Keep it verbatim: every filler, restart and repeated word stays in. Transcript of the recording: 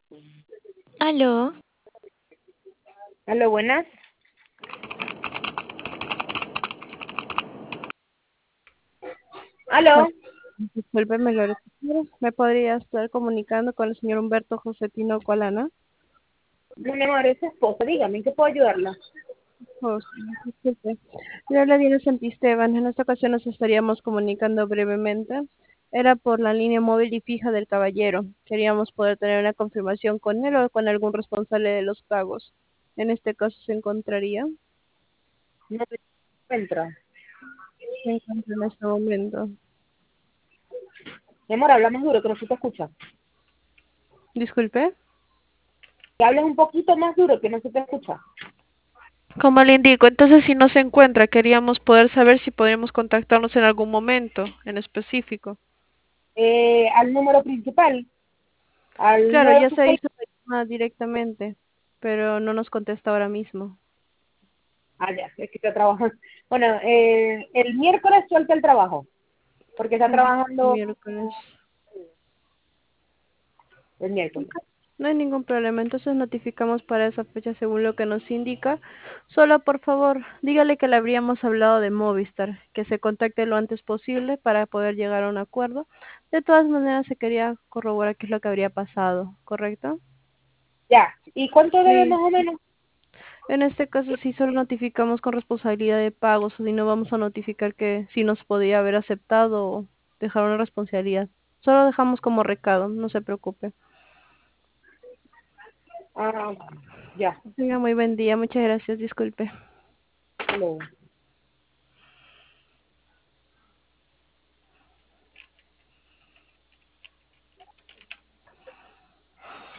Aló. Aló, buenas. Bueno, Aló, discúlpeme, Lore. ¿Me podría estar comunicando con el señor Humberto Josetino Colana? mi amor, es su esposa. Dígame, ¿en qué puedo ayudarla? Oh, sí, disculpe. Le habla Diana Santisteban. En esta ocasión nos estaríamos comunicando brevemente. Era por la línea móvil y fija del caballero. Queríamos poder tener una confirmación con él o con algún responsable de los pagos. En este caso se encontraría. No me encuentra. Se encuentra en este momento. Mi amor, habla más duro, que no se te escucha. Disculpe. Que hables un poquito más duro, que no se te escucha. Como le indico, entonces si no se encuentra, queríamos poder saber si podríamos contactarnos en algún momento en específico. Eh, al número principal, al Claro, nueve ya seis se seis. hizo la llamada directamente, pero no nos contesta ahora mismo. Ah, ya, es que está trabajando. Bueno, eh, el miércoles suelta el trabajo, porque está El trabajando miércoles. el miércoles. No hay ningún problema, entonces notificamos para esa fecha según lo que nos indica. Solo por favor, dígale que le habríamos hablado de Movistar, que se contacte lo antes posible para poder llegar a un acuerdo. De todas maneras, se quería corroborar qué es lo que habría pasado, ¿correcto? Ya, ¿y cuánto debe más Sí. o menos? En este caso sí solo notificamos con responsabilidad de pagos, o si no vamos a notificar que sí nos podía haber aceptado o dejar una responsabilidad. Solo dejamos como recado, no se preocupe. Ah, ya, Tenga muy buen día, muchas gracias, disculpe. hasta luego.